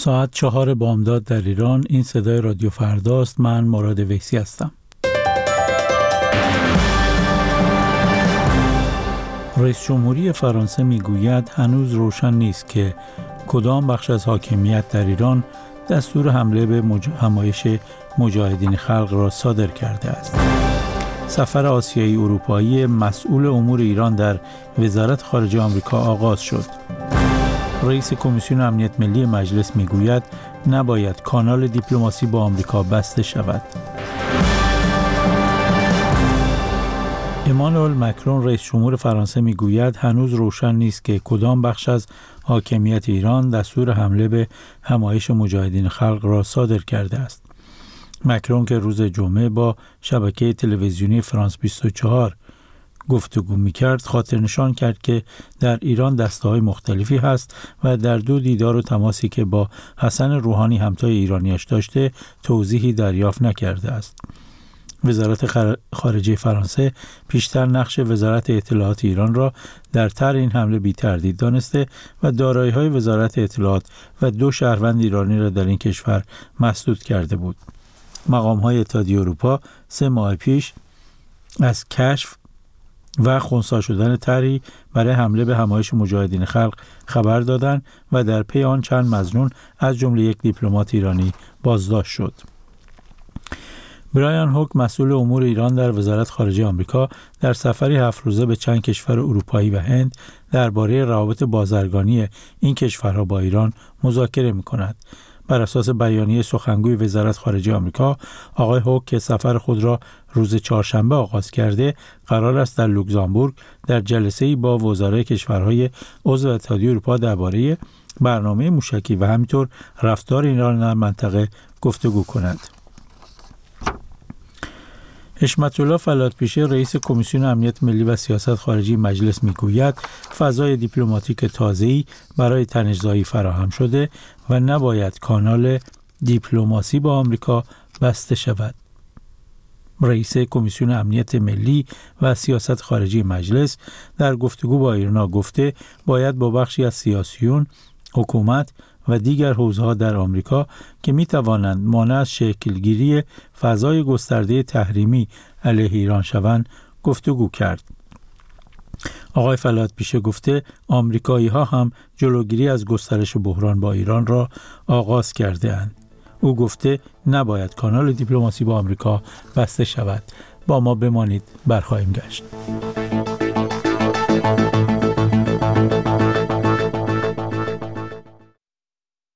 ساعت 4 بامداد در ایران. این صدای رادیو فرداست. من مراد ویسی هستم. رئیس جمهوری فرانسه میگوید هنوز روشن نیست که کدام بخش از حاکمیت در ایران دستور حمله به همایش مجاهدین خلق را صادر کرده است. سفر آسیایی اروپایی مسئول امور ایران در وزارت خارجه آمریکا آغاز شد. رئیس کمیسیون امنیت ملی مجلس میگوید نباید کانال دیپلماسی با آمریکا بسته شود. امانوئل مکرون رئیس جمهور فرانسه میگوید هنوز روشن نیست که کدام بخش از حاکمیت ایران دستور حمله به همایش مجاهدین خلق را صادر کرده است. مکرون که روز جمعه با شبکه تلویزیونی فرانس 24 گفتگو می‌کرد خاطر نشان کرد که در ایران دسته‌های مختلفی هست و در 2 دیدار و تماسی که با حسن روحانی همتای ایرانیش داشته توضیحی دریافت نکرده است. وزارت خارجه فرانسه پیشتر نقش وزارت اطلاعات ایران را در طرح این حمله بی‌تردید دانسته و دارایی‌های وزارت اطلاعات و 2 شهروند ایرانی را در این کشور مسدود کرده بود. مقام‌های اتحادیه اروپا 3 ماه پیش از کشف و خنثی شدن طرحی برای حمله به همایش مجاهدین خلق خبر دادند و در پی آن چند مظنون از جمله یک دیپلمات ایرانی بازداشت شد. برایان هوک مسئول امور ایران در وزارت خارجه آمریکا در سفری 7 روزه به چند کشور اروپایی و هند درباره روابط بازرگانی این کشورها با ایران مذاکره می‌کند. بر اساس بیانیه سخنگوی وزارت خارجه آمریکا، آقای هوک که سفر خود را روز چهارشنبه آغاز کرده، قرار است در لوکزامبورگ در جلسه‌ای با وزرای کشورهای عضو اتحادیه اروپا درباره برنامه موشکی و همینطور رفتار ایران در منطقه گفتگو کند. حشمت الله فلاتپیشه رئیس کمیسیون امنیت ملی و سیاست خارجی مجلس میگوید فضای دیپلماتیک تازه‌ای برای تنش‌زایی فراهم شده و نباید کانال دیپلماسی با آمریکا بسته شود. رئیس کمیسیون امنیت ملی و سیاست خارجی مجلس در گفتگو با ایرنا گفته باید با بخشی از سیاسیون، حکومت و دیگر حوزه‌ها در آمریکا که می‌توانند مانع از شکلگیری فضای گسترده تحریمی علیه ایران شوند گفتگو کرد. آقای فلاتپیشه گفته آمریکایی‌ها هم جلوگیری از گسترش بحران با ایران را آغاز کرده‌اند. او گفته نباید کانال دیپلماسی با آمریکا بسته شود. با ما بمانید، برخواهیم گشت.